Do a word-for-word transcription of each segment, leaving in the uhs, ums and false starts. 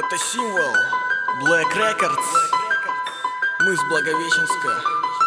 Это символ Black Records. Мы с Благовещенска.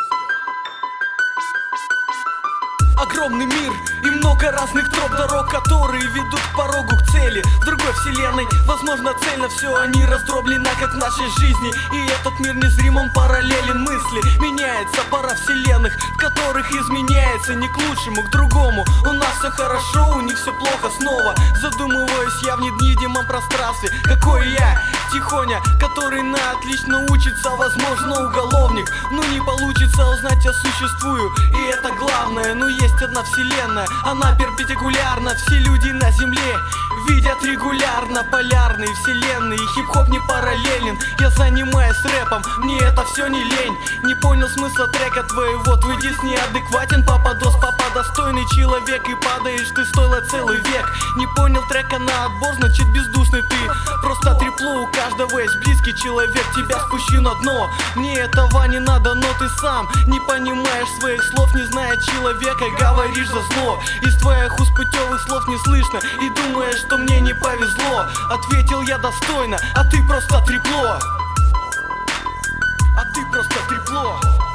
Огромный мир и много разных троп дорог, которые ведут к порогу, к цели. В другой вселенной, возможно, цельно все они раздроблено, как в нашей жизни. И этот мир незрим, он параллелен мысли. Меняется пара вселенных, в которых изменяется не к лучшему, к другому. У нас все хорошо, у них все плохо снова. Задумываюсь я в невидимом пространстве. Какой я, тихоня, который на отлично учится, возможно, уголовник. Ну не получится узнать, я существую, и это главное. Но есть одна вселенная, она перпендикулярна. Все люди на земле видят регулярно полярные вселенные, и хип-хоп не параллелен. Я занимаюсь рэпом, мне это все не лень. Не понял смысла трека твоего, твой дис неадекватен. Пападос, папа достойный человек, и падаешь ты стоило целый век. Не понял трека на отбор, значит бездушный ты. Просто трепло, у каждого есть близкий человек. Тебя спущу на дно, мне этого не надо, но ты сам не понимаешь своих слов, не зная человека, говоришь за зло. Из твоих уст путевых слов не слышно, и думаешь, что мне не повезло. Ответил я достойно, а ты просто трепло. А ты просто трепло.